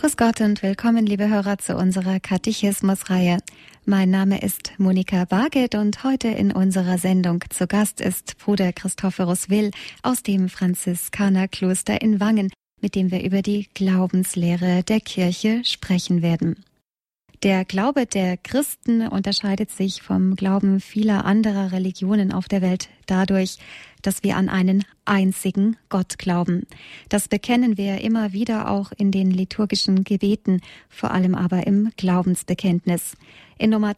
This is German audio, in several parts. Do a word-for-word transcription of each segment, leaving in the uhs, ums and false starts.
Grüß Gott und willkommen, liebe Hörer, zu unserer Katechismusreihe. Mein Name ist Monika Barget und heute in unserer Sendung zu Gast ist Bruder Christophorus Will aus dem Franziskanerkloster in Wangen, mit dem wir über die Glaubenslehre der Kirche sprechen werden. Der Glaube der Christen unterscheidet sich vom Glauben vieler anderer Religionen auf der Welt dadurch, dass wir an einen einzigen Gott glauben. Das bekennen wir immer wieder auch in den liturgischen Gebeten, vor allem aber im Glaubensbekenntnis. In Nummer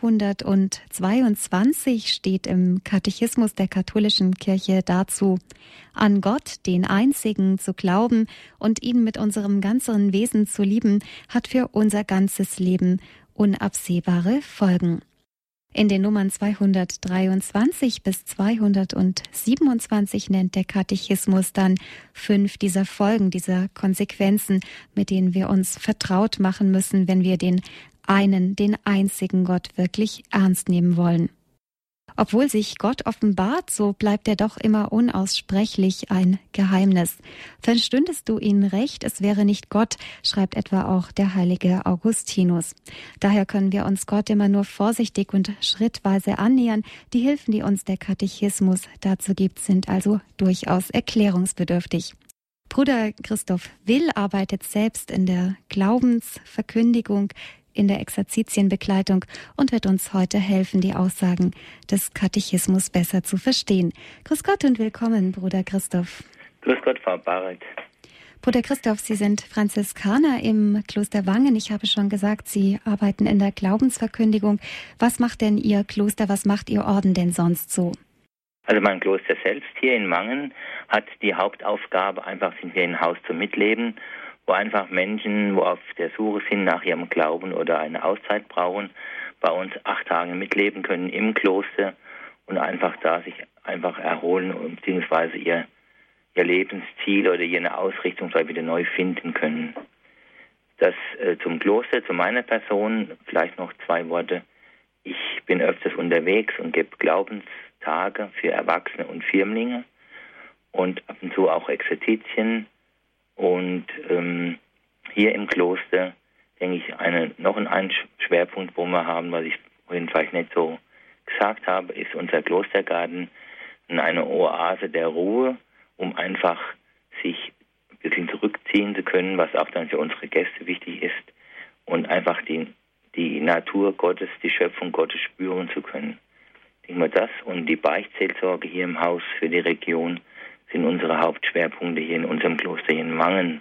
zweihundertzweiundzwanzig steht im Katechismus der katholischen Kirche dazu: An Gott, den Einzigen, zu glauben und ihn mit unserem ganzen Wesen zu lieben, hat für unser ganzes Leben unabsehbare Folgen. In den Nummern zweihundertdreiundzwanzig bis zweihundertsiebenundzwanzig nennt der Katechismus dann fünf dieser Folgen, dieser Konsequenzen, mit denen wir uns vertraut machen müssen, wenn wir den einen, den einzigen Gott wirklich ernst nehmen wollen. Obwohl sich Gott offenbart, so bleibt er doch immer unaussprechlich ein Geheimnis. Verstündest du ihn recht, es wäre nicht Gott, schreibt etwa auch der heilige Augustinus. Daher können wir uns Gott immer nur vorsichtig und schrittweise annähern. Die Hilfen, die uns der Katechismus dazu gibt, sind also durchaus erklärungsbedürftig. Bruder Christoph Will arbeitet selbst in der Glaubensverkündigung, in der Exerzitienbegleitung und wird uns heute helfen, die Aussagen des Katechismus besser zu verstehen. Grüß Gott und willkommen, Bruder Christoph. Grüß Gott, Frau Barret. Bruder Christoph, Sie sind Franziskaner im Kloster Wangen. Ich habe schon gesagt, Sie arbeiten in der Glaubensverkündigung. Was macht denn Ihr Kloster, was macht Ihr Orden denn sonst so? Also mein Kloster selbst hier in Wangen hat die Hauptaufgabe, einfach sind wir ein Haus zum Mitleben, wo einfach Menschen, wo auf der Suche sind nach ihrem Glauben oder eine Auszeit brauchen, bei uns acht Tage mitleben können im Kloster und einfach da sich einfach erholen bzw. ihr, ihr Lebensziel oder ihre Ausrichtung wieder neu finden können. Das äh, zum Kloster, zu meiner Person, vielleicht noch zwei Worte. Ich bin öfters unterwegs und gebe Glaubenstage für Erwachsene und Firmlinge und ab und zu auch Exerzitien. Und ähm, hier im Kloster, denke ich, eine, noch ein Schwerpunkt, wo wir haben, was ich vorhin vielleicht nicht so gesagt habe, ist unser Klostergarten, eine Oase der Ruhe, um einfach sich ein bisschen zurückziehen zu können, was auch dann für unsere Gäste wichtig ist und einfach die, die Natur Gottes, die Schöpfung Gottes spüren zu können. Ich denke mal, das und die Beichtseelsorge hier im Haus für die Region sind unsere Hauptschwerpunkte hier in unserem Kloster hier in Wangen.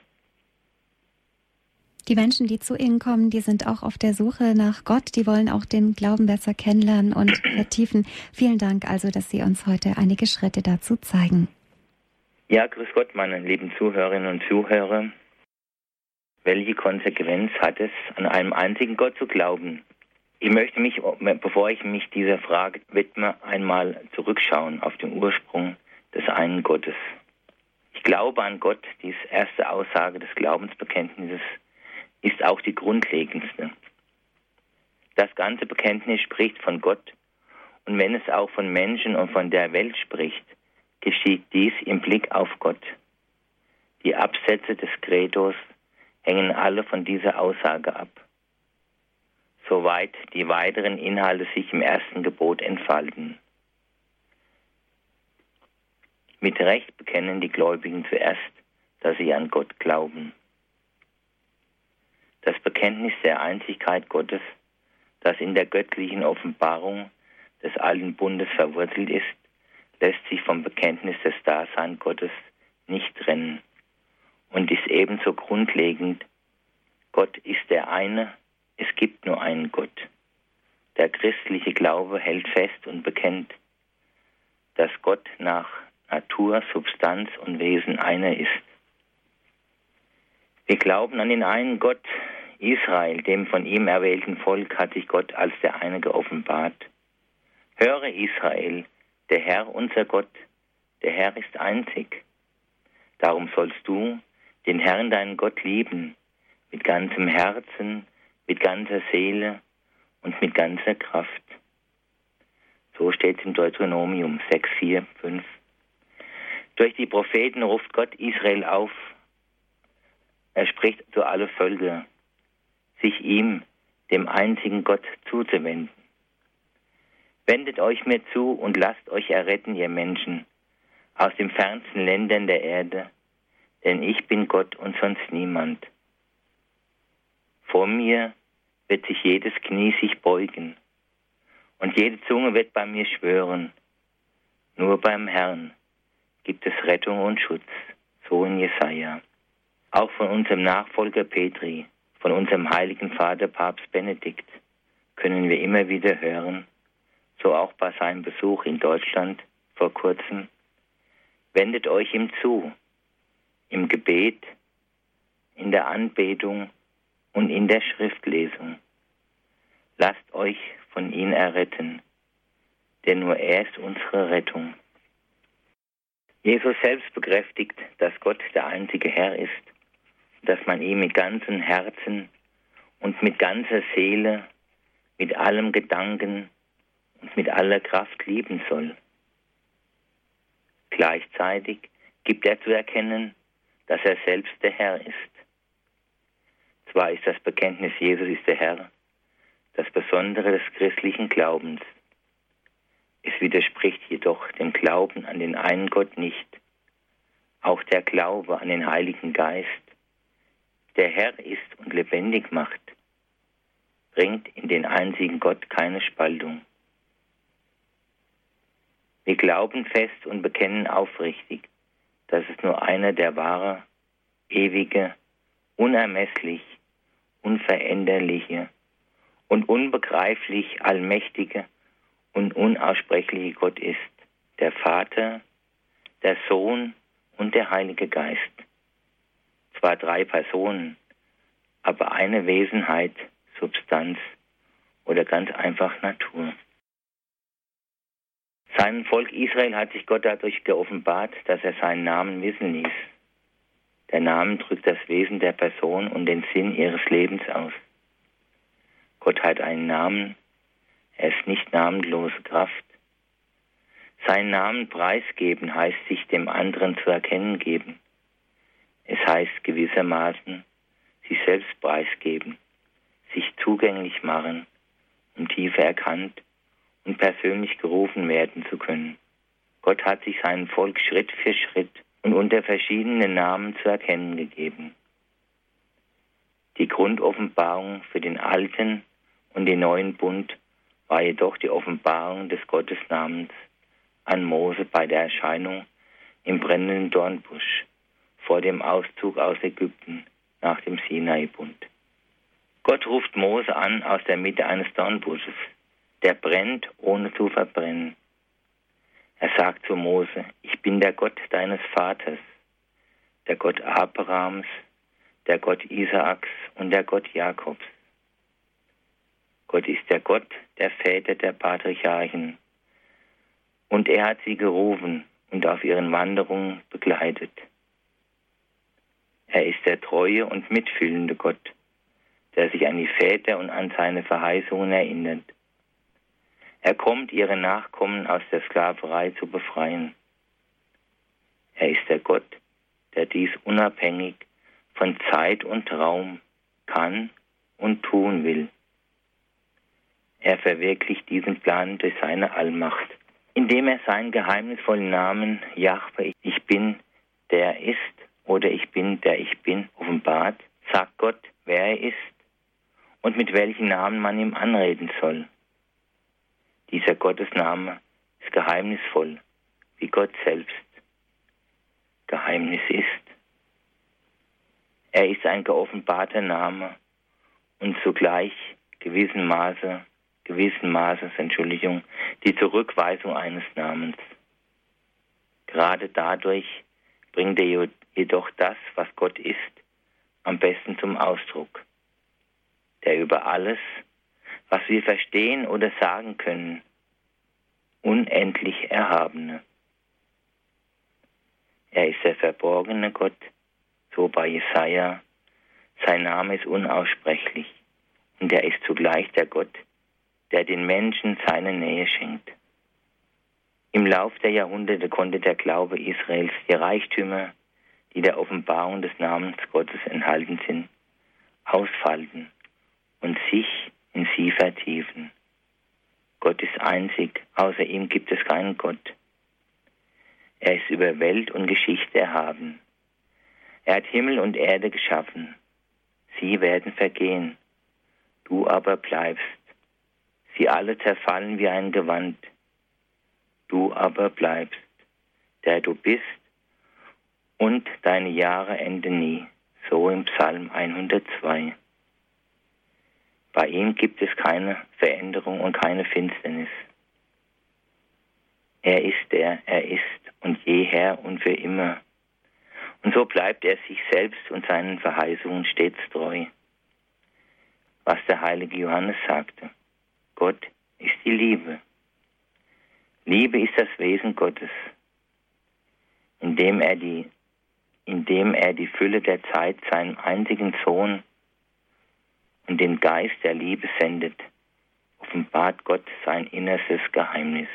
Die Menschen, die zu Ihnen kommen, die sind auch auf der Suche nach Gott. Die wollen auch den Glauben besser kennenlernen und vertiefen. Vielen Dank also, dass Sie uns heute einige Schritte dazu zeigen. Ja, grüß Gott, meine lieben Zuhörerinnen und Zuhörer. Welche Konsequenz hat es, an einen einzigen Gott zu glauben? Ich möchte mich, bevor ich mich dieser Frage widme, einmal zurückschauen auf den Ursprung des einen Gottes. Ich glaube an Gott, diese erste Aussage des Glaubensbekenntnisses ist auch die grundlegendste. Das ganze Bekenntnis spricht von Gott und wenn es auch von Menschen und von der Welt spricht, geschieht dies im Blick auf Gott. Die Absätze des Credos hängen alle von dieser Aussage ab, soweit die weiteren Inhalte sich im ersten Gebot entfalten. Mit Recht bekennen die Gläubigen zuerst, dass sie an Gott glauben. Das Bekenntnis der Einzigkeit Gottes, das in der göttlichen Offenbarung des alten Bundes verwurzelt ist, lässt sich vom Bekenntnis des Daseins Gottes nicht trennen und ist ebenso grundlegend: Gott ist der eine, es gibt nur einen Gott. Der christliche Glaube hält fest und bekennt, dass Gott nach Natur, Substanz und Wesen einer ist. Wir glauben an den einen Gott. Israel, dem von ihm erwählten Volk, hat sich Gott als der eine geoffenbart. Höre Israel, der Herr, unser Gott, der Herr ist einzig. Darum sollst du den Herrn, deinen Gott, lieben, mit ganzem Herzen, mit ganzer Seele und mit ganzer Kraft. So steht es im Deuteronomium sechs, vier, fünf. Durch die Propheten ruft Gott Israel auf, Er spricht zu alle Völker, sich ihm, dem einzigen Gott, zuzuwenden. Wendet euch mir zu und lasst euch erretten, ihr Menschen, aus den fernsten Ländern der Erde, denn ich bin Gott und sonst niemand. Vor mir wird sich jedes Knie sich beugen und jede Zunge wird bei mir schwören. Nur beim Herrn gibt es Rettung und Schutz, so in Jesaja. Auch von unserem Nachfolger Petri, von unserem heiligen Vater Papst Benedikt, können wir immer wieder hören, so auch bei seinem Besuch in Deutschland vor kurzem: Wendet euch ihm zu, im Gebet, in der Anbetung und in der Schriftlesung. Lasst euch von ihm erretten, denn nur er ist unsere Rettung. Jesus selbst bekräftigt, dass Gott der einzige Herr ist, dass man ihn mit ganzem Herzen und mit ganzer Seele, mit allem Gedanken und mit aller Kraft lieben soll. Gleichzeitig gibt er zu erkennen, dass er selbst der Herr ist. Zwar ist das Bekenntnis, Jesus ist der Herr, das Besondere des christlichen Glaubens. Es widerspricht jedoch dem Glauben an den einen Gott nicht. Auch der Glaube an den Heiligen Geist, der Herr ist und lebendig macht, bringt in den einzigen Gott keine Spaltung. Wir glauben fest und bekennen aufrichtig, dass es nur einer der wahre, ewige, unermesslich, unveränderliche und unbegreiflich allmächtige und unaussprechliche Gott ist, der Vater, der Sohn und der Heilige Geist. Zwar drei Personen, aber eine Wesenheit, Substanz oder ganz einfach Natur. Seinem Volk Israel hat sich Gott dadurch geoffenbart, dass er seinen Namen wissen ließ. Der Name drückt das Wesen der Person und den Sinn ihres Lebens aus. Gott hat einen Namen, er ist nicht namenlose Kraft. Seinen Namen preisgeben heißt sich dem anderen zu erkennen geben. Es heißt gewissermaßen sich selbst preisgeben, sich zugänglich machen, um tiefer erkannt und persönlich gerufen werden zu können. Gott hat sich seinem Volk Schritt für Schritt und unter verschiedenen Namen zu erkennen gegeben. Die Grundoffenbarung für den alten und den neuen Bund war jedoch die Offenbarung des Gottesnamens an Mose bei der Erscheinung im brennenden Dornbusch vor dem Auszug aus Ägypten nach dem Sinai-Bund. Gott ruft Mose an aus der Mitte eines Dornbusches, der brennt, ohne zu verbrennen. Er sagt zu Mose: Ich bin der Gott deines Vaters, der Gott Abrahams, der Gott Isaaks und der Gott Jakobs. Gott ist der Gott der Väter der Patriarchen, und er hat sie gerufen und auf ihren Wanderungen begleitet. Er ist der treue und mitfühlende Gott, der sich an die Väter und an seine Verheißungen erinnert. Er kommt, ihre Nachkommen aus der Sklaverei zu befreien. Er ist der Gott, der dies unabhängig von Zeit und Raum kann und tun will. Er verwirklicht diesen Plan durch seine Allmacht, indem er seinen geheimnisvollen Namen Jahwe, ich bin, der ist, oder ich bin, der ich bin, offenbart, sagt Gott, wer er ist und mit welchen Namen man ihm anreden soll. Dieser Gottesname ist geheimnisvoll, wie Gott selbst Geheimnis ist. Er ist ein geoffenbarter Name und zugleich gewissen Maße, gewissen Maßes, Entschuldigung, die Zurückweisung eines Namens. Gerade dadurch bringt er jedoch das, was Gott ist, am besten zum Ausdruck. Der über alles, was wir verstehen oder sagen können, unendlich Erhabene. Er ist der verborgene Gott, so bei Jesaja. Sein Name ist unaussprechlich und er ist zugleich der Gott, der den Menschen seine Nähe schenkt. Im Lauf der Jahrhunderte konnte der Glaube Israels die Reichtümer, die der Offenbarung des Namens Gottes enthalten sind, ausfalten und sich in sie vertiefen. Gott ist einzig, außer ihm gibt es keinen Gott. Er ist über Welt und Geschichte erhaben. Er hat Himmel und Erde geschaffen. Sie werden vergehen, du aber bleibst. Sie alle zerfallen wie ein Gewand. Du aber bleibst, der du bist, und deine Jahre enden nie. So im Psalm hundertzwei. Bei ihm gibt es keine Veränderung und keine Finsternis. Er ist der, er ist und jeher und für immer. Und so bleibt er sich selbst und seinen Verheißungen stets treu. Was der heilige Johannes sagte: Gott ist die Liebe. Liebe ist das Wesen Gottes, indem er die, indem er die Fülle der Zeit seinem einzigen Sohn und den Geist der Liebe sendet, offenbart Gott sein innerstes Geheimnis.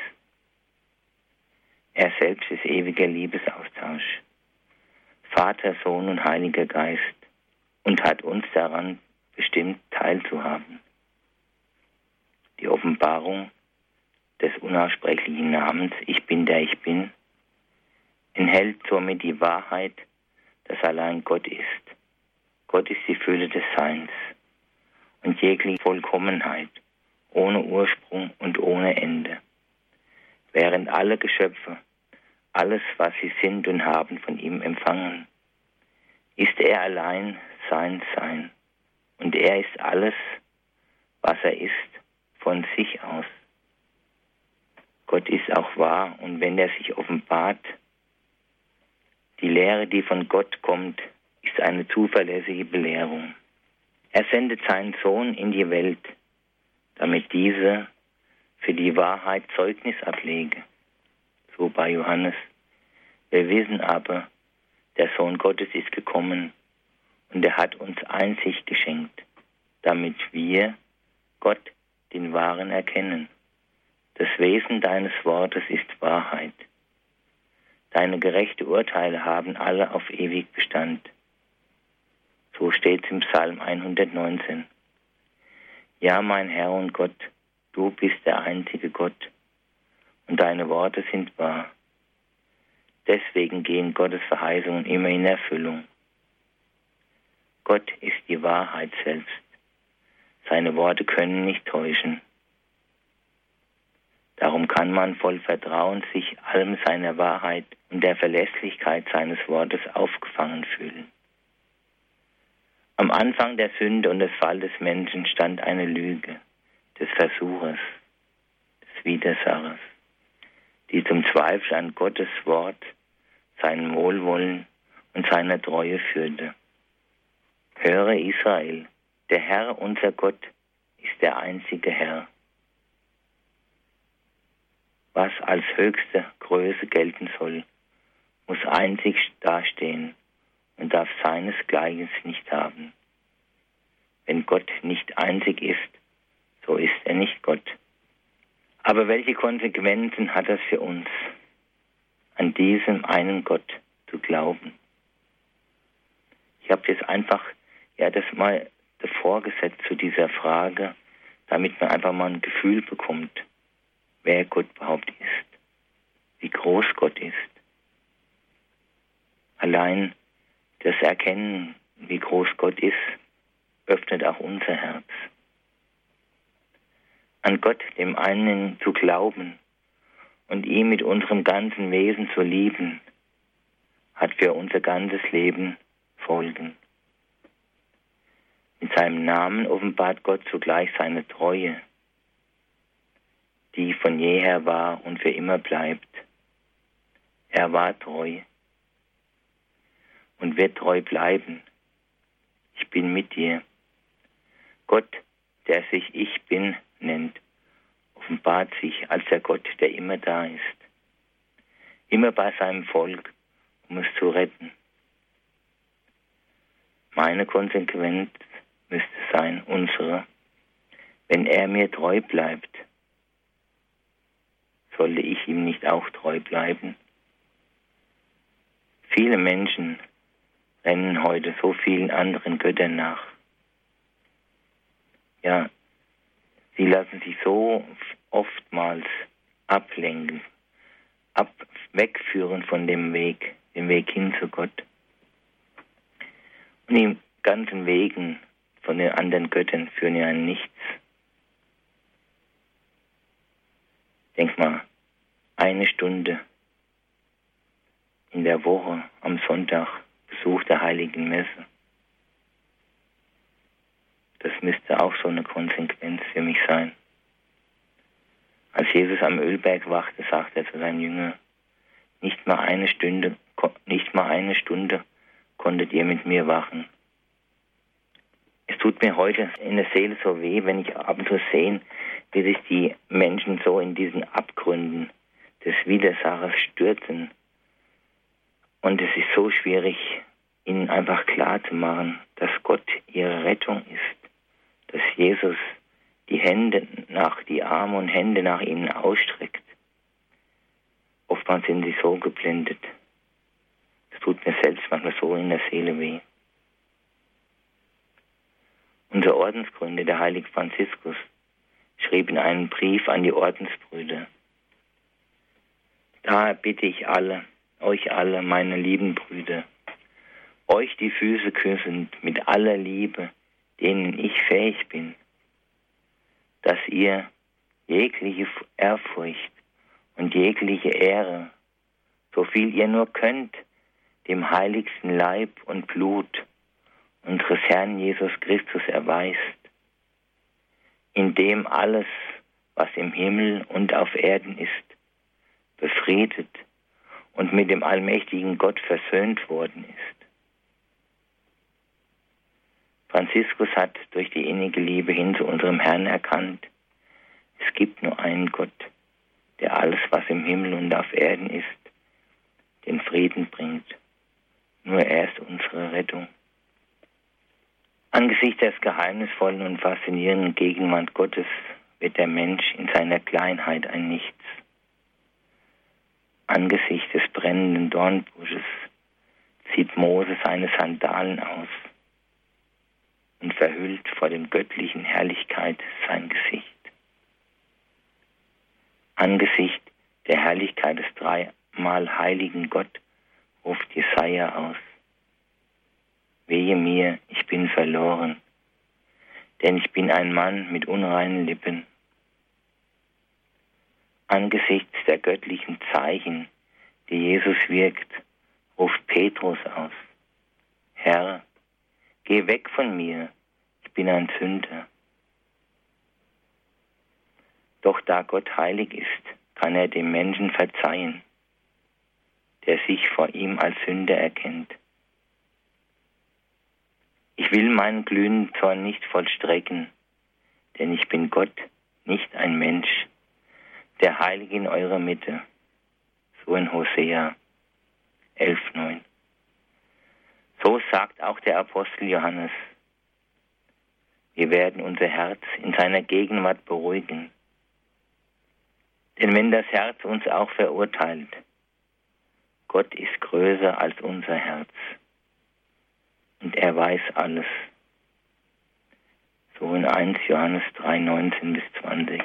Er selbst ist ewiger Liebesaustausch, Vater, Sohn und Heiliger Geist, und hat uns daran bestimmt teilzuhaben. Die Offenbarung des unaussprechlichen Namens Ich Bin, der ich bin, enthält somit die Wahrheit, dass allein Gott ist. Gott ist die Fülle des Seins und jegliche Vollkommenheit, ohne Ursprung und ohne Ende. Während alle Geschöpfe alles, was sie sind und haben, von ihm empfangen, ist er allein sein Sein. Und er ist alles, was er ist, von sich aus. Gott ist auch wahr, und wenn er sich offenbart, die Lehre, die von Gott kommt, ist eine zuverlässige Belehrung. Er sendet seinen Sohn in die Welt, damit diese für die Wahrheit Zeugnis ablege. So bei Johannes. Wir wissen aber, der Sohn Gottes ist gekommen und er hat uns Einsicht geschenkt, damit wir Gott, den Wahren, erkennen. Das Wesen deines Wortes ist Wahrheit. Deine gerechten Urteile haben alle auf ewig Bestand. So steht es im Psalm hundertneunzehn. Ja, mein Herr und Gott, du bist der einzige Gott und deine Worte sind wahr. Deswegen gehen Gottes Verheißungen immer in Erfüllung. Gott ist die Wahrheit selbst. Seine Worte können nicht täuschen. Darum kann man voll Vertrauen sich allem seiner Wahrheit und der Verlässlichkeit seines Wortes aufgefangen fühlen. Am Anfang der Sünde und des Falls des Menschen stand eine Lüge, des Versuchers, des Widersachers, die zum Zweifel an Gottes Wort, seinem Wohlwollen und seiner Treue führte. Höre Israel, der Herr, unser Gott, ist der einzige Herr. Was als höchste Größe gelten soll, muss einzig dastehen und darf seinesgleichen nicht haben. Wenn Gott nicht einzig ist, so ist er nicht Gott. Aber welche Konsequenzen hat das für uns, an diesem einen Gott zu glauben? Ich habe jetzt einfach ja das mal davor gesetzt zu dieser Frage, damit man einfach mal ein Gefühl bekommt, wer Gott überhaupt ist, wie groß Gott ist. Allein das Erkennen, wie groß Gott ist, öffnet auch unser Herz. An Gott, dem einen, zu glauben und ihn mit unserem ganzen Wesen zu lieben, hat für unser ganzes Leben Folgen. Mit seinem Namen offenbart Gott zugleich seine Treue, die von jeher war und für immer bleibt. Er war treu und wird treu bleiben. Ich bin mit dir. Gott, der sich Ich Bin nennt, offenbart sich als der Gott, der immer da ist. Immer bei seinem Volk, um es zu retten. Meine Konsequenz müsste sein, unsere, wenn er mir treu bleibt, sollte ich ihm nicht auch treu bleiben? Viele Menschen rennen heute so vielen anderen Göttern nach. Ja, sie lassen sich so oftmals ablenken, ab, wegführen von dem Weg, dem Weg hin zu Gott. Und die ganzen Wegen von den anderen Göttern führen ja an nichts. Denk mal, eine Stunde in der Woche am Sonntag Besuch der Heiligen Messe. Das müsste auch so eine Konsequenz für mich sein. Als Jesus am Ölberg wachte, sagte er zu seinen Jüngern, nicht mal eine Stunde, nicht mal eine Stunde konntet ihr mit mir wachen. Es tut mir heute in der Seele so weh, wenn ich ab und zu sehe, wie sich die Menschen so in diesen Abgründen des Widersachers stürzen. Und es ist so schwierig, ihnen einfach klar zu machen, dass Gott ihre Rettung ist, dass Jesus die Hände nach, die Arme und Hände nach ihnen ausstreckt. Oftmals sind sie so geblendet. Es tut mir selbst manchmal so in der Seele weh. Unser Ordensgründer, der heilige Franziskus, schrieb in einem Brief an die Ordensbrüder: Daher bitte ich alle, euch alle, meine lieben Brüder, euch die Füße küssend mit aller Liebe, denen ich fähig bin, dass ihr jegliche Ehrfurcht und jegliche Ehre, so viel ihr nur könnt, dem heiligsten Leib und Blut unseres Herrn Jesus Christus erweist, in dem alles, was im Himmel und auf Erden ist, befriedet und mit dem allmächtigen Gott versöhnt worden ist. Franziskus hat durch die innige Liebe hin zu unserem Herrn erkannt, es gibt nur einen Gott, der alles, was im Himmel und auf Erden ist, den Frieden bringt. Nur er ist unsere Rettung. Angesichts des geheimnisvollen und faszinierenden Gegenwart Gottes wird der Mensch in seiner Kleinheit ein Nichts. Angesichts des brennenden Dornbusches zieht Mose seine Sandalen aus und verhüllt vor dem göttlichen Herrlichkeit sein Gesicht. Angesichts der Herrlichkeit des dreimal heiligen Gott ruft Jesaja aus: Wehe mir, ich bin verloren, denn ich bin ein Mann mit unreinen Lippen. Angesichts der göttlichen Zeichen, die Jesus wirkt, ruft Petrus aus: Herr, geh weg von mir, ich bin ein Sünder. Doch da Gott heilig ist, kann er dem Menschen verzeihen, der sich vor ihm als Sünder erkennt. Ich will meinen glühenden Zorn nicht vollstrecken, denn ich bin Gott, nicht ein Mensch, der Heilige in eurer Mitte. So in Hosea elf neun. So sagt auch der Apostel Johannes: Wir werden unser Herz in seiner Gegenwart beruhigen. Denn wenn das Herz uns auch verurteilt, Gott ist größer als unser Herz. Und er weiß alles. So in erster Johannes drei neunzehn bis zwanzig.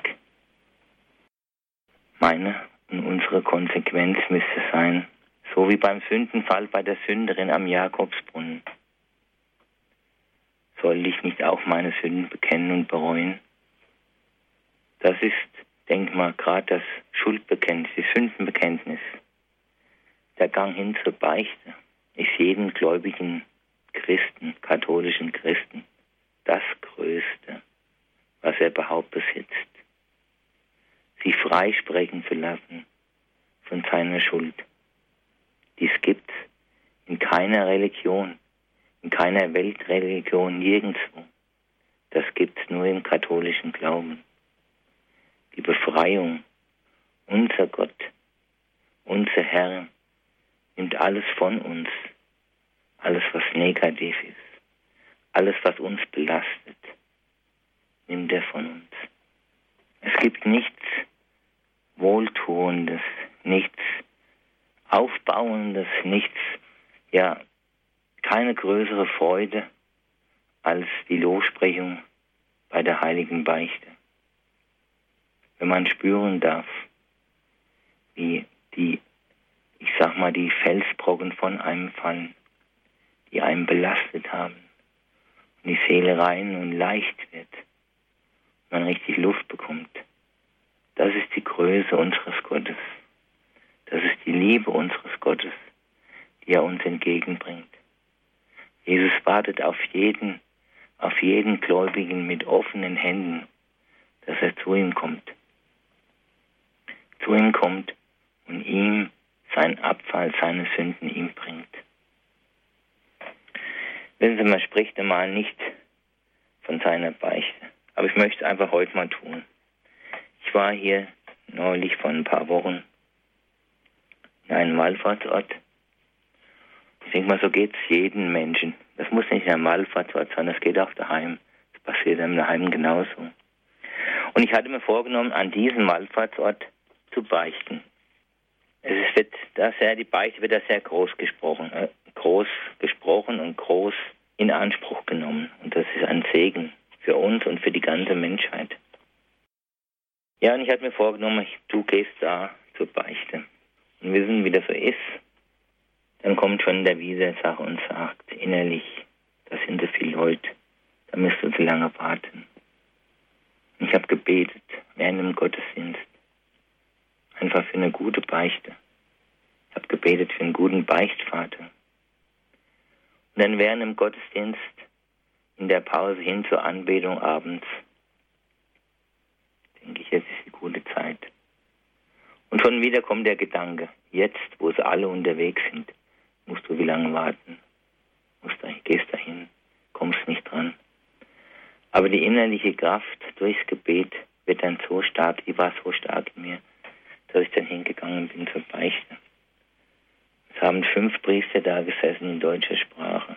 Meine und unsere Konsequenz müsste sein, so wie beim Sündenfall bei der Sünderin am Jakobsbrunnen. Soll ich nicht auch meine Sünden bekennen und bereuen? Das ist, denk mal, gerade das Schuldbekenntnis, das Sündenbekenntnis. Der Gang hin zur Beichte ist jedem gläubigen Christen, katholischen Christen, das Größte, was er überhaupt besitzt. Sich freisprechen zu lassen von seiner Schuld. Dies gibt's in keiner Religion, in keiner Weltreligion, nirgendwo. Das gibt's nur im katholischen Glauben. Die Befreiung, unser Gott, unser Herr, nimmt alles von uns, alles was negativ ist, alles was uns belastet, nimmt er von uns. Es gibt nichts Wohltuendes, nichts Aufbauendes, nichts ja keine größere Freude als die Lossprechung bei der heiligen Beichte. Wenn man spüren darf, wie die, ich sag mal, die Felsbrocken von einem fallen, die einen belastet haben, und die Seele rein und leicht wird, man richtig Luft bekommt. Das ist die Größe unseres Gottes. Das ist die Liebe unseres Gottes, die er uns entgegenbringt. Jesus wartet auf jeden, auf jeden Gläubigen mit offenen Händen, dass er zu ihm kommt. Zu ihm kommt und ihm seinen Abfall, seine Sünden ihm bringt. Wissen Sie, man spricht einmal nicht von seiner Beichte, aber ich möchte es einfach heute mal tun. Ich war hier neulich vor ein paar Wochen in einem Wallfahrtsort. Ich denke mal, so geht es jedem Menschen. Das muss nicht ein Wallfahrtsort sein, das geht auch daheim. Das passiert einem daheim genauso. Und ich hatte mir vorgenommen, an diesem Wallfahrtsort zu beichten. Es wird da sehr, die Beichte wird da sehr groß gesprochen, äh, groß gesprochen und groß in Anspruch genommen. Und das ist ein Segen für uns und für die ganze Menschheit. Ja, und ich hatte mir vorgenommen, ich, du gehst da zur Beichte. Und wissen, wie das so ist. Dann kommt schon der Widersacher und sagt innerlich, da sind so viele Leute, da müsst du zu lange warten. Und ich habe gebetet während dem Gottesdienst. Einfach für eine gute Beichte. Ich habe gebetet für einen guten Beichtvater. Und dann während dem Gottesdienst, in der Pause hin zur Anbetung abends, denke ich, jetzt ist die gute Zeit. Und schon wieder kommt der Gedanke, jetzt, wo sie alle unterwegs sind, musst du wie lange warten? Musst da, gehst dahin, kommst nicht dran. Aber die innerliche Kraft durchs Gebet wird dann so stark, die war so stark in mir, dass ich dann hingegangen bin zur Beichte. Es haben fünf Priester da gesessen in deutscher Sprache.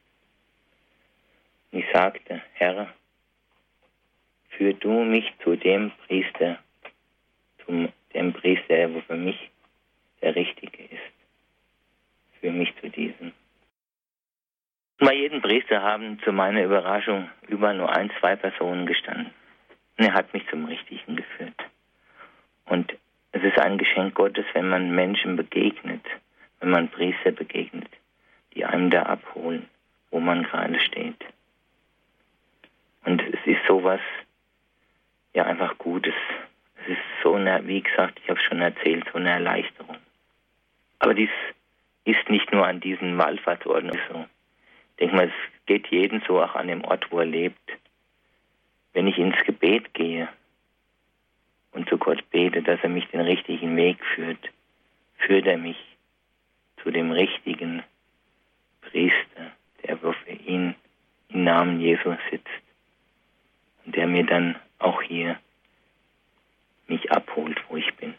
Und ich sagte, Herr, führ du mich zu dem Priester, zum dem Priester, der für mich der Richtige ist. Führ mich zu diesem. Bei jedem Priester haben zu meiner Überraschung über nur ein, zwei Personen gestanden. Und er hat mich zum Richtigen geführt. Und es ist ein Geschenk Gottes, wenn man Menschen begegnet, wenn man Priester begegnet, die einem da abholen, wo man gerade steht. Und es ist sowas, ja, einfach Gutes. Es ist so eine, wie gesagt, ich habe es schon erzählt, so eine Erleichterung. Aber dies ist nicht nur an diesen Wallfahrtsorten so. Ich denke mal, es geht jedem so, auch an dem Ort, wo er lebt. Wenn ich ins Gebet gehe und zu Gott bete, dass er mich den richtigen Weg führt, führt er mich zu dem richtigen Priester, der für ihn im Namen Jesu sitzt und der mir dann auch hier mich abholt, wo ich bin.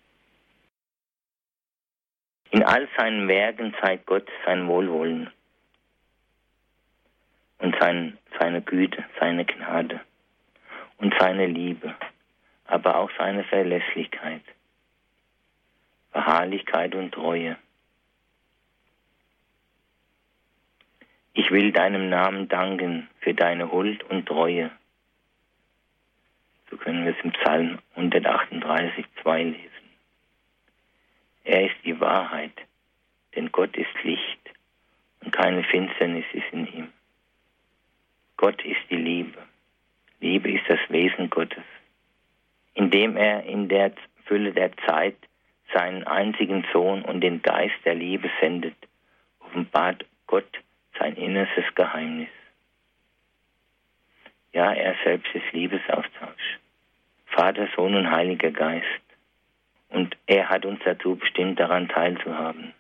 In all seinen Werken zeigt Gott sein Wohlwollen und sein, seine Güte, seine Gnade und seine Liebe, aber auch seine Verlässlichkeit, Beharrlichkeit und Treue. Ich will deinem Namen danken für deine Huld und Treue. So können wir es im Psalm hundertachtunddreißig, zwei lesen. Er ist die Wahrheit, denn Gott ist Licht und keine Finsternis ist in ihm. Gott ist die Liebe. Liebe ist das Wesen Gottes. Indem er in der Fülle der Zeit seinen einzigen Sohn und den Geist der Liebe sendet, offenbart Gott sein innerstes Geheimnis. Ja, er selbst ist Liebesaustausch. Vater, Sohn und Heiliger Geist. Und er hat uns dazu bestimmt, daran teilzuhaben.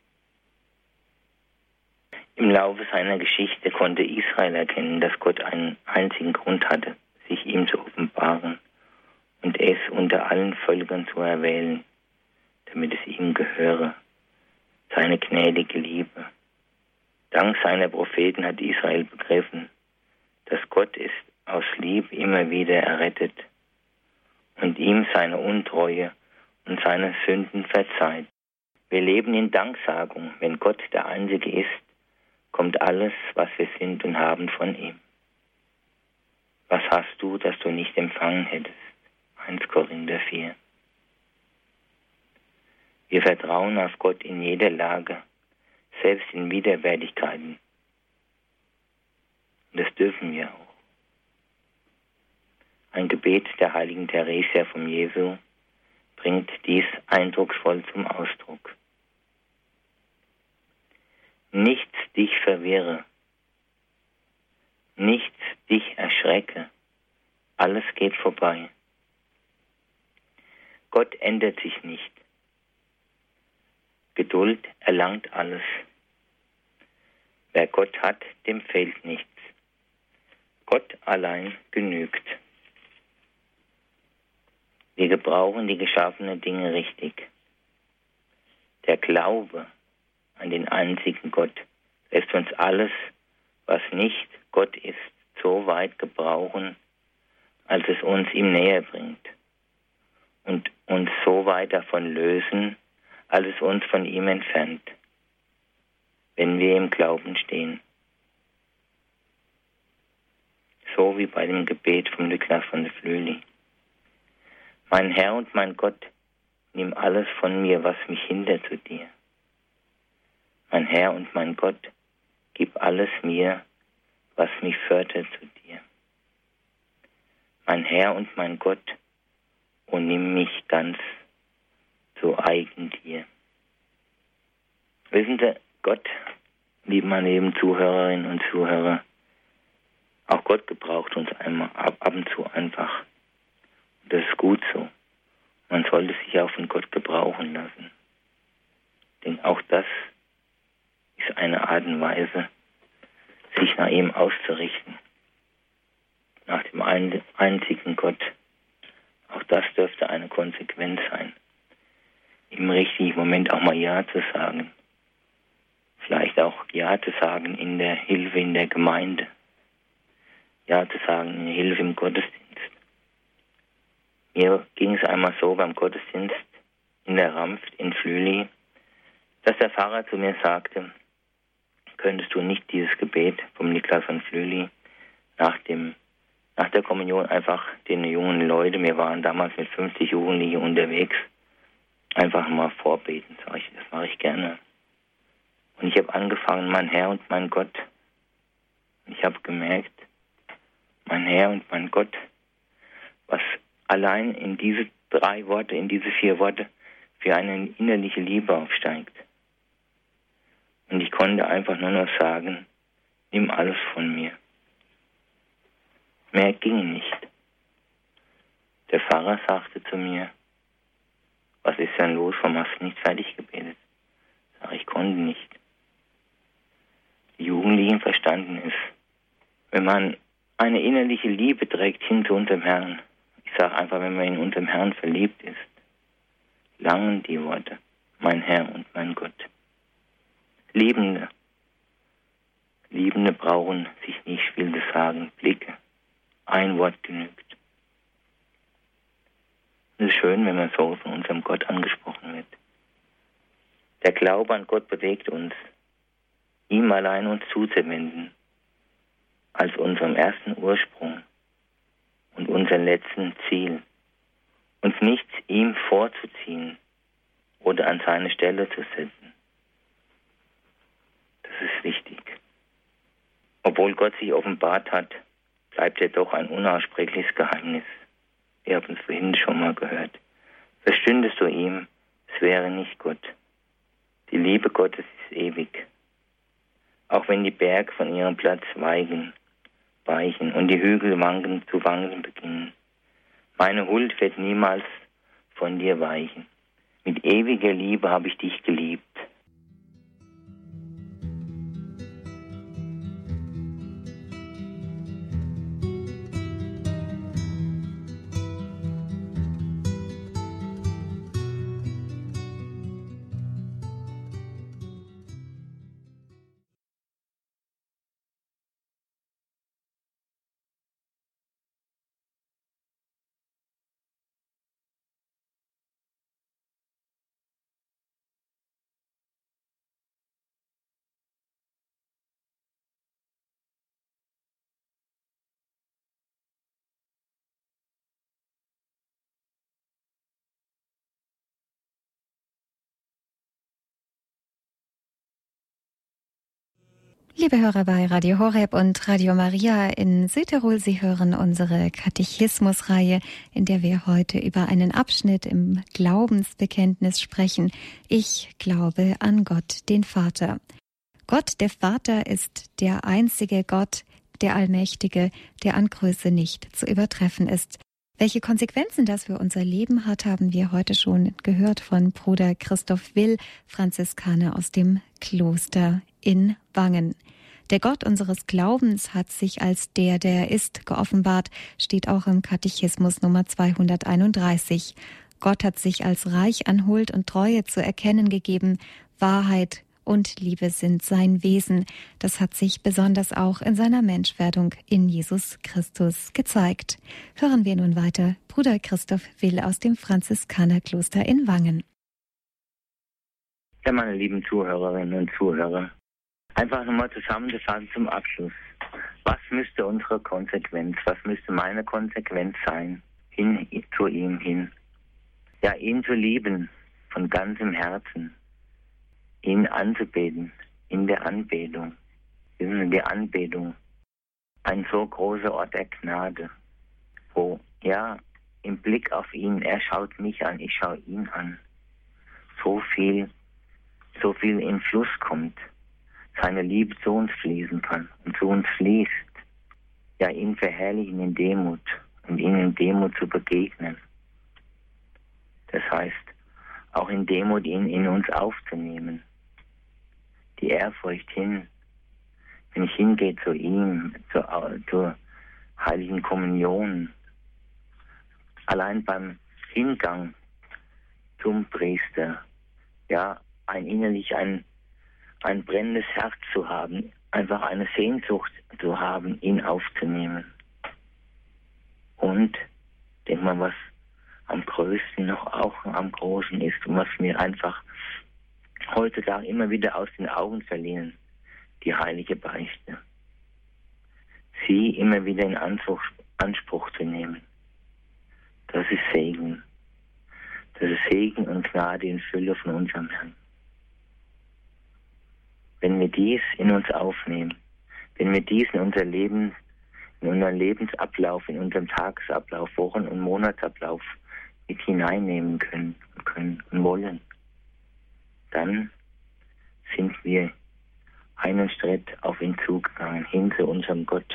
Im Laufe seiner Geschichte konnte Israel erkennen, dass Gott einen einzigen Grund hatte, sich ihm zu offenbaren und es unter allen Völkern zu erwählen, damit es ihm gehöre, seine gnädige Liebe. Dank seiner Propheten hat Israel begriffen, dass Gott es aus Liebe immer wieder errettet und ihm seine Untreue und seine Sünden verzeiht. Wir leben in Danksagung, wenn Gott der Einzige ist, kommt alles, was wir sind und haben, von ihm. Was hast du, das du nicht empfangen hättest? Erster Korinther vier. Wir vertrauen auf Gott in jeder Lage, selbst in Widerwärtigkeiten. Und das dürfen wir auch. Ein Gebet der heiligen Theresia vom Jesu bringt dies eindrucksvoll zum Ausdruck. Nichts dich verwirre, nichts dich erschrecke, alles geht vorbei. Gott ändert sich nicht. Geduld erlangt alles. Wer Gott hat, dem fehlt nichts. Gott allein genügt. Wir gebrauchen die geschaffenen Dinge richtig. Der Glaube an den einzigen Gott lässt uns alles, was nicht Gott ist, so weit gebrauchen, als es uns ihm näher bringt, und uns so weit davon lösen, als es uns von ihm entfernt, wenn wir im Glauben stehen. So wie bei dem Gebet vom Niklas von der Flüeli. Mein Herr und mein Gott, nimm alles von mir, was mich hindert zu dir. Mein Herr und mein Gott, gib alles mir, was mich fördert zu dir. Mein Herr und mein Gott, und nimm mich ganz zu eigen dir. Wissen Sie, Gott, liebe meine lieben Zuhörerinnen und Zuhörer, auch Gott gebraucht uns einmal ab, ab und zu einfach. Und das ist gut so. Man sollte sich auch von Gott gebrauchen lassen. Denn auch das ist eine Art und Weise, sich nach ihm auszurichten. Nach dem einzigen Gott. Auch das dürfte eine Konsequenz sein. Im richtigen Moment auch mal Ja zu sagen. Vielleicht auch Ja zu sagen in der Hilfe in der Gemeinde. Ja zu sagen in der Hilfe im Gottesdienst. Mir ging es einmal so beim Gottesdienst in der Ramft in Flüeli, dass der Pfarrer zu mir sagte, könntest du nicht dieses Gebet vom Niklas von Flüeli nach dem nach der Kommunion einfach den jungen Leuten, wir waren damals mit fünfzig Jugendlichen unterwegs, einfach mal vorbeten, sag ich, das mache ich gerne. Und ich habe angefangen, mein Herr und mein Gott. Und ich habe gemerkt, mein Herr und mein Gott, was allein in diese drei Worte, in diese vier Worte für eine innerliche Liebe aufsteigt. Und ich konnte einfach nur noch sagen, nimm alles von mir. Mehr ging nicht. Der Pfarrer sagte zu mir, was ist denn los, warum hast du nicht fertig gebetet? Sag, ich konnte nicht. Die Jugendlichen verstanden es. Wenn man eine innerliche Liebe trägt hin zu unserem Herrn, ich sage einfach, wenn man in unserem Herrn verliebt ist, langen die Worte, mein Herr und mein Gott. Liebende, Liebende brauchen sich nicht viel zu sagen, Blicke. Ein Wort genügt. Es ist schön, wenn man so von unserem Gott angesprochen wird. Der Glaube an Gott bewegt uns, ihm allein uns zuzuwenden, als unserem ersten Ursprung und unserem letzten Ziel, uns nichts ihm vorzuziehen oder an seine Stelle zu setzen. Das ist wichtig. Obwohl Gott sich offenbart hat, bleibt er doch ein unaussprechliches Geheimnis. Wir haben es vorhin schon mal gehört. Verstündest du ihm, es wäre nicht Gott. Die Liebe Gottes ist ewig. Auch wenn die Berge von ihrem Platz weichen, weichen und die Hügel wanken zu wanken beginnen. Meine Huld wird niemals von dir weichen. Mit ewiger Liebe habe ich dich geliebt. Liebe Hörer bei Radio Horeb und Radio Maria in Südtirol, Sie hören unsere Katechismusreihe, in der wir heute über einen Abschnitt im Glaubensbekenntnis sprechen. Ich glaube an Gott, den Vater. Gott, der Vater, ist der einzige Gott, der Allmächtige, der an Größe nicht zu übertreffen ist. Welche Konsequenzen das für unser Leben hat, haben wir heute schon gehört von Bruder Christoph Will, Franziskaner aus dem Kloster in Wangen. Der Gott unseres Glaubens hat sich als der, der er ist, geoffenbart, steht auch im Katechismus Nummer zweihunderteinunddreißig. Gott hat sich als reich an Huld und Treue zu erkennen gegeben. Wahrheit und Liebe sind sein Wesen. Das hat sich besonders auch in seiner Menschwerdung in Jesus Christus gezeigt. Hören wir nun weiter Bruder Christoph Will aus dem Franziskanerkloster in Wangen. Ja, meine lieben Zuhörerinnen und Zuhörer, einfach nochmal zusammenzufassen zum Abschluss. Was müsste unsere Konsequenz, was müsste meine Konsequenz sein, hin zu ihm hin? Ja, ihn zu lieben von ganzem Herzen, ihn anzubeten in der Anbetung. Die Anbetung, ein so großer Ort der Gnade, wo, ja, im Blick auf ihn, er schaut mich an, ich schaue ihn an, so viel, so viel in Fluss kommt, seine Liebe zu uns fließen kann und zu uns fließt, ja, ihn verherrlichen in Demut und ihm in Demut zu begegnen. Das heißt, auch in Demut ihn in uns aufzunehmen. Die Ehrfurcht hin, wenn ich hingehe zu ihm, zur, zur Heiligen Kommunion, allein beim Hingang zum Priester, ja, ein innerlich ein, ein brennendes Herz zu haben, einfach eine Sehnsucht zu haben, ihn aufzunehmen. Und, denk mal, was am größten noch auch am großen ist und was wir einfach heutzutage immer wieder aus den Augen verlieren, die heilige Beichte. Sie immer wieder in Anspruch, Anspruch zu nehmen. Das ist Segen. Das ist Segen und Gnade in Fülle von unserem Herrn. Wenn wir dies in uns aufnehmen, wenn wir dies in unser Leben, in unseren Lebensablauf, in unserem Tagesablauf, Wochen- und Monatsablauf mit hineinnehmen können und können und wollen, dann sind wir einen Schritt auf ihn zugegangen, hin zu unserem Gott.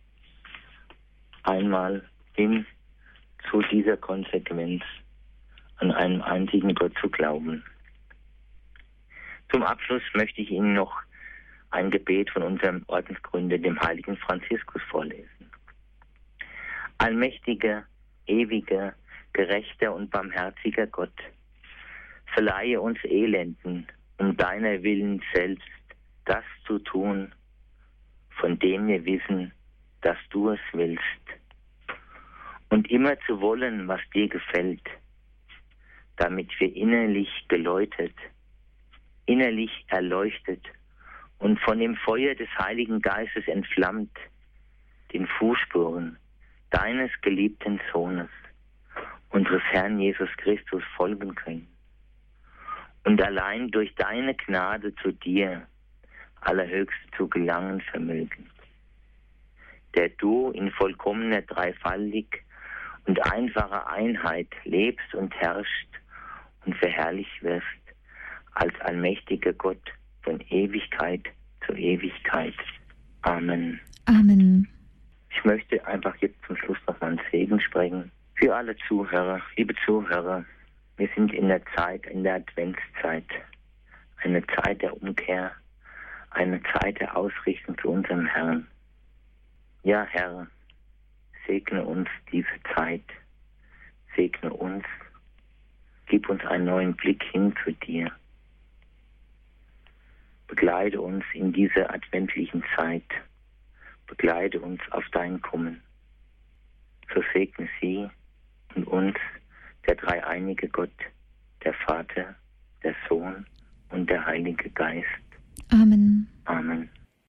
Einmal hin zu dieser Konsequenz, an einen einzigen Gott zu glauben. Zum Abschluss möchte ich Ihnen noch ein Gebet von unserem Ordensgründer, dem heiligen Franziskus, vorlesen. Allmächtiger, ewiger, gerechter und barmherziger Gott, verleihe uns Elenden, um deiner Willen selbst das zu tun, von dem wir wissen, dass du es willst, und immer zu wollen, was dir gefällt, damit wir innerlich geläutet, innerlich erleuchtet und von dem Feuer des Heiligen Geistes entflammt, den Fußspuren deines geliebten Sohnes, unseres Herrn Jesus Christus, folgen können und allein durch deine Gnade zu dir, Allerhöchste, zu gelangen vermögen, der du in vollkommener Dreifaltig und einfacher Einheit lebst und herrschst und verherrlicht wirst, als allmächtiger Gott von Ewigkeit zu Ewigkeit. Amen. Amen. Ich möchte einfach jetzt zum Schluss noch mal einen Segen sprechen. Für alle Zuhörer, liebe Zuhörer, wir sind in der Zeit, in der Adventszeit, eine Zeit der Umkehr, eine Zeit der Ausrichtung zu unserem Herrn. Ja, Herr, segne uns diese Zeit, segne uns, gib uns einen neuen Blick hin zu dir. Begleite uns in dieser adventlichen Zeit, begleite uns auf dein Kommen. So segne sie und uns der dreieinige Gott, der Vater, der Sohn und der Heilige Geist. Amen. Amen.